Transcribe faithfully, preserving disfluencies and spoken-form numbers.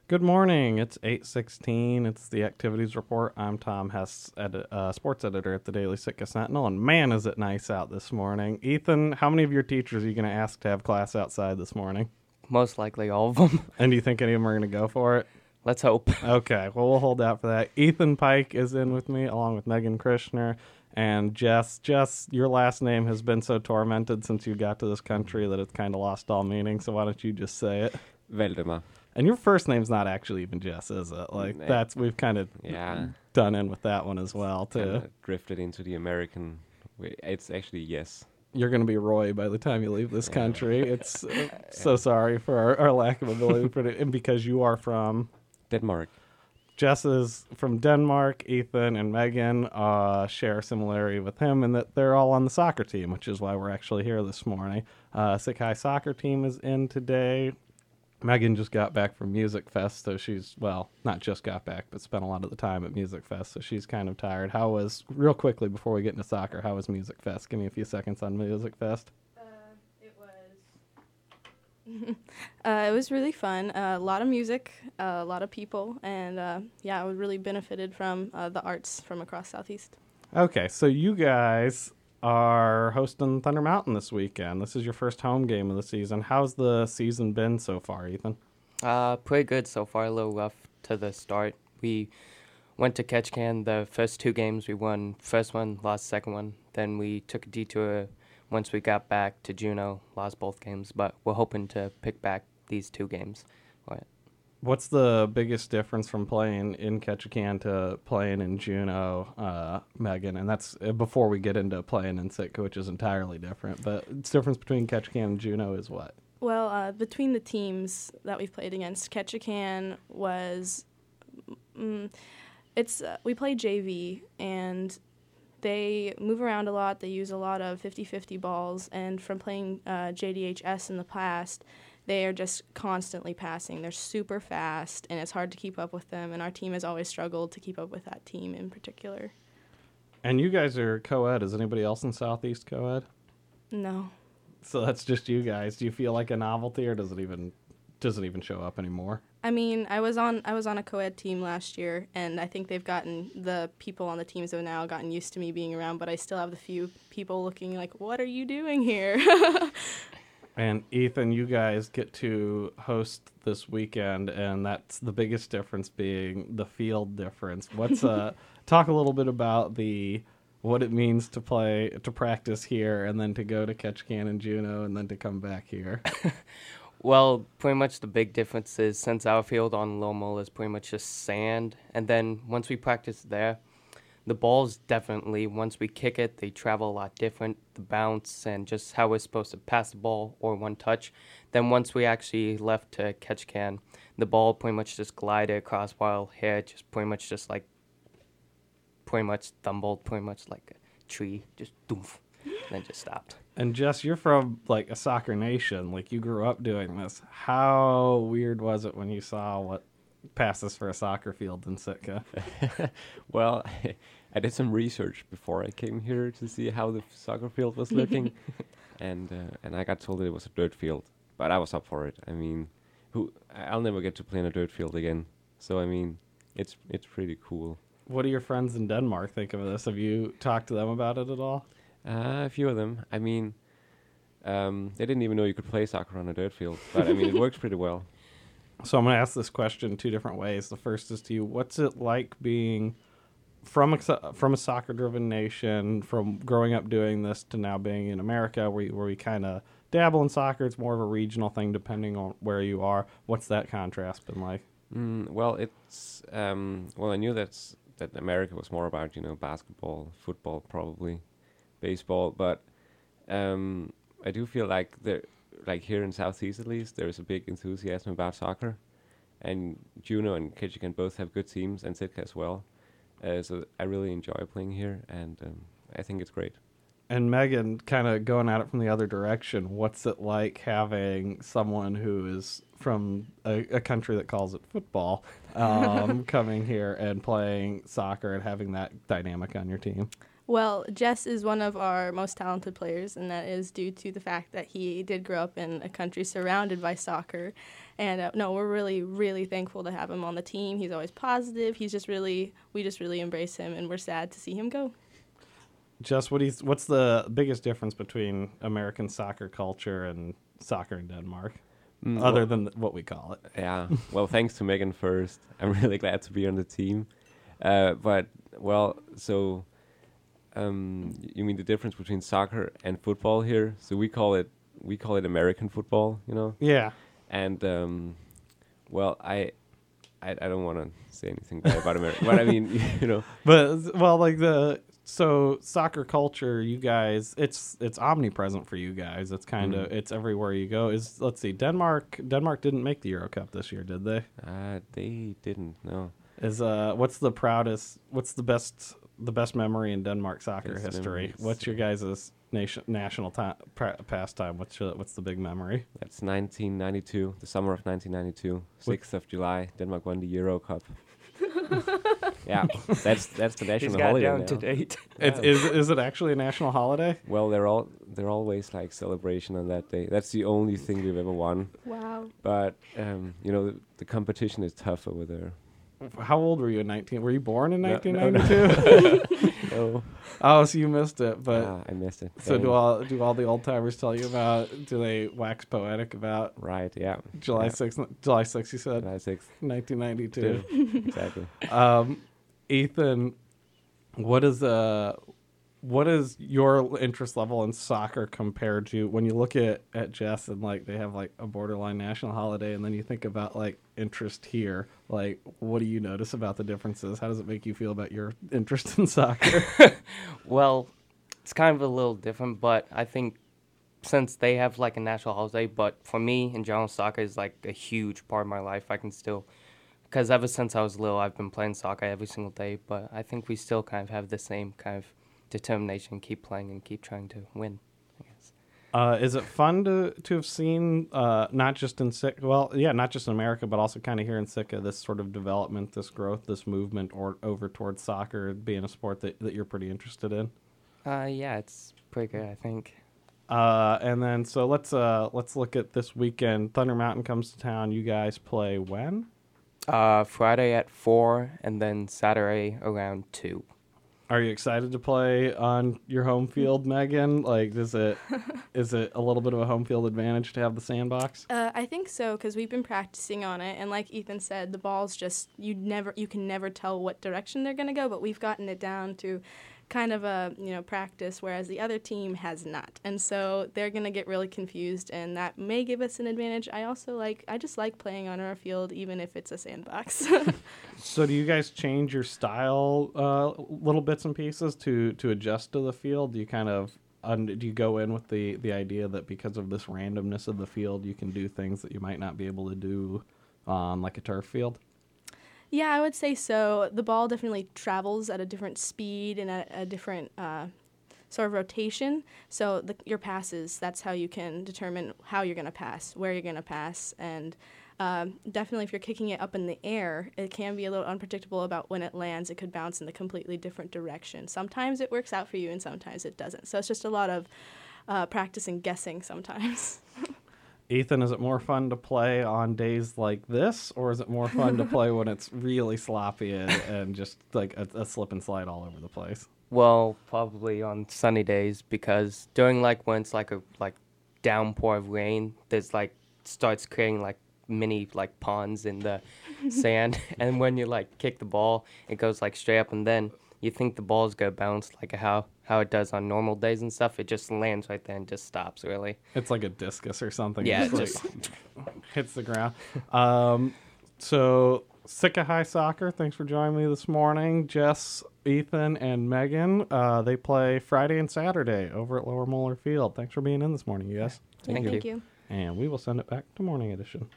Good morning. It's eight sixteen. It's the Activities Report. I'm Tom Hess, edi- uh, sports editor at the Daily Sitka Sentinel, and man, is it nice out this morning. Ethan, how many of your teachers are you going to ask to have class outside this morning? Most likely all of them. And do you think any of them are going to go for it? Let's hope. Okay, well, we'll hold out for that. Ethan Pike is in with me, along with Megan Krishner and Jess. Jess, your last name has been so tormented since you got to this country that it's kind of lost all meaning, so why don't you just say it? Valdemar. And your first name's not actually even Jess, is it? Like, that's, we've kind of Yeah. done in with that one as well, too. Kinda drifted into the American way. It's actually yes. You're going to be Roy by the time you leave this Yeah. country. It's uh, so sorry for our, our lack of ability for it, and because you are from... Denmark. Jess is from Denmark. Ethan and Megan uh, share a similarity with him in that they're all on the soccer team, which is why we're actually here this morning. Uh, Sick High soccer team is in today. Megan just got back from Music Fest, so she's, well, not just got back, but spent a lot of the time at Music Fest, so she's kind of tired. How was, real quickly before we get into soccer, how was Music Fest? Give me a few seconds on Music Fest. Uh, it was. uh, it was really fun. Uh, a lot of music, uh, a lot of people, and uh, yeah, I really benefited from uh, the arts from across Southeast. Okay, so you guys are hosting Thunder Mountain this weekend. This is your first home game of the season. How's the season been so far, Ethan? Uh, pretty good so far. A little rough to the start. We went to Ketchikan the first two games. We won first one, lost second one. Then we took a detour once we got back to Juneau, lost both games. But we're hoping to pick back these two games. Right. What's the biggest difference from playing in Ketchikan to playing in Juneau, uh, Megan? And that's uh, before we get into playing in Sitka, which is entirely different. But the difference between Ketchikan and Juneau is what? Well, uh, between the teams that we've played against, Ketchikan was, mm, it's uh, we play J V, and they move around a lot. They use a lot of fifty-fifty balls, and from playing uh, J D H S in the past, they are just constantly passing. They're super fast, and it's hard to keep up with them, and our team has always struggled to keep up with that team in particular. And you guys are co-ed. Is anybody else in Southeast co-ed? No. So that's just you guys. Do you feel like a novelty, or does it even does it even show up anymore? I mean, I was on I was on a co-ed team last year, and I think they've gotten, the people on the teams have now gotten used to me being around, but I still have the few people looking like, what are you doing here? And Ethan, you guys get to host this weekend, and that's the biggest difference being the field difference. What's uh talk a little bit about the what it means to play to practice here, and then to go to Ketchikan and Juneau, and then to come back here. Well, pretty much the big difference is since our field on Lowell is pretty much just sand, and then once we practice there, the balls definitely, once we kick it, they travel a lot different, the bounce and just how we're supposed to pass the ball or one touch. Then once we actually left to Ketchikan, the ball pretty much just glided across while here just pretty much just like, pretty much stumbled, pretty much like a tree, just doof, then just stopped. And Jess, you're from like a soccer nation, like you grew up doing this. How weird was it when you saw what passes for a soccer field in Sitka? Well, I did some research before I came here to see how the soccer field was looking, and uh, and I got told it was a dirt field, but I was up for it. I mean, who I'll never get to play in a dirt field again. So I mean, it's it's pretty cool. What do your friends in Denmark think of this? Have you talked to them about it at all? Uh, a few of them. I mean, um, they didn't even know you could play soccer on a dirt field, but I mean, it works pretty well. So I'm going to ask this question two different ways. The first is to you, what's it like being from a, so- from a soccer-driven nation, from growing up doing this to now being in America, where, you, where we kind of dabble in soccer? It's more of a regional thing depending on where you are. What's that contrast been like? Mm, well, it's um, well, I knew that's that America was more about, you know, basketball, football, probably baseball, but um, I do feel like there, like here in Southeast at least, there's a big enthusiasm about soccer, and Juneau and Ketchikan both have good teams, and Sitka as well. Uh, so I really enjoy playing here, and um, I think it's great. And Megan, kind of going at it from the other direction, what's it like having someone who is from a, a country that calls it football um, coming here and playing soccer and having that dynamic on your team? Well, Jess is one of our most talented players, and that is due to the fact that he did grow up in a country surrounded by soccer. And uh, no, we're really, really thankful to have him on the team. He's always positive. He's just really, we just really embrace him, and we're sad to see him go. Jess, what do you, what's the biggest difference between American soccer culture and soccer in Denmark, Mm, other well, than th- what we call it? yeah. Well, thanks to Megan first. I'm really glad to be on the team. Uh, but well, so um, you mean the difference between soccer and football here? So we call it we call it American football, you know. Yeah. And um, well, I I, I don't want to say anything bad about America, but I mean, you know, But well, like the so soccer culture, you guys, it's it's omnipresent for you guys. It's kind of Mhm. it's everywhere you go. Is let's see, Denmark Denmark didn't make the Euro Cup this year, did they? uh, they didn't. No. Is uh what's the proudest? What's the best the best memory in Denmark soccer Best history? memories. What's your guys' nation national ti pra- pastime? What's your, what's the big memory? That's nineteen ninety-two, the summer of nineteen ninety-two, sixth of July. Denmark won the Euro Cup. Yeah, that's that's the He's national got holiday down now. to date. It's, Yeah. is is it actually a national holiday? Well, they're all they're always like celebration on that day. That's the only thing we've ever won. Wow. But um, you know, the, the competition is tough over there. How old were you in nineteen? Were you born in No, nineteen no, no. ninety-two? No, Oh, so you missed it. But ah, I missed it. so Dang. do all do all the old timers tell you about? Do they wax poetic about Right? Yeah. July Yeah. sixth? July sixth, you said July sixth. nineteen ninety-two. Exactly. Um, Ethan, what is uh, what is your interest level in soccer compared to when you look at at Jess and like they have like a borderline national holiday, and then you think about like interest here? Like, what do you notice about the differences? How does it make you feel about your interest in soccer? Well, it's kind of a little different, but I think since they have like a national holiday, but for me in general, soccer is like a huge part of my life. I can still, because ever since I was little, I've been playing soccer every single day, but I think we still kind of have the same kind of determination, keep playing and keep trying to win, I guess. Uh, is it fun to to have seen uh, not just in Sitka, well, yeah, not just in America, but also kind of here in Sitka, this sort of development, this growth, this movement, or over towards soccer being a sport that, that you're pretty interested in? Uh, yeah, it's pretty good, I think. Uh, and then so let's uh, let's look at this weekend. Thunder Mountain comes to town. You guys play when? Uh, Friday at four, and then Saturday around two. Are you excited to play on your home field, Megan? Like, is it is it a little bit of a home field advantage to have the sandbox? Uh, I think so because we've been practicing on it, and like Ethan said, the ball's just you never you can never tell what direction they're gonna go. But we've gotten it down to kind of a you know practice, whereas the other team has not, and so they're gonna get really confused, and that may give us an advantage. I also like I just like playing on our field, even if it's a sandbox. So do you guys change your style uh, little bits and pieces to, to adjust to the field? Do you kind of un- do you go in with the, the idea that because of this randomness of the field, you can do things that you might not be able to do on like a turf field? Yeah, I would say so. The ball definitely travels at a different speed and at a different uh, sort of rotation. So the, your passes, that's how you can determine how you're going to pass, where you're going to pass. And um, definitely if you're kicking it up in the air, it can be a little unpredictable about when it lands. It could bounce in a completely different direction. Sometimes it works out for you and sometimes it doesn't. So it's just a lot of uh, practice and guessing sometimes. Ethan, is it more fun to play on days like this, or is it more fun to play when it's really sloppy and, and just like a, a slip and slide all over the place? Well, probably on sunny days because during like when it's like a like downpour of rain, there's like starts creating like mini like ponds in the sand, and when you like kick the ball, it goes like straight up, and then you think the ball's gonna bounce like how how it does on normal days and stuff. It just lands right there and just stops. Really. It's like a discus or something. Yeah, It's it like- just hits the ground. Um, so Sitka High Soccer, thanks for joining me this morning. Jess, Ethan, and Megan, uh, they play Friday and Saturday over at Lower Moeller Field. Thanks for being in this morning, you guys. Thank you. Thank you. And we will send it back to Morning Edition.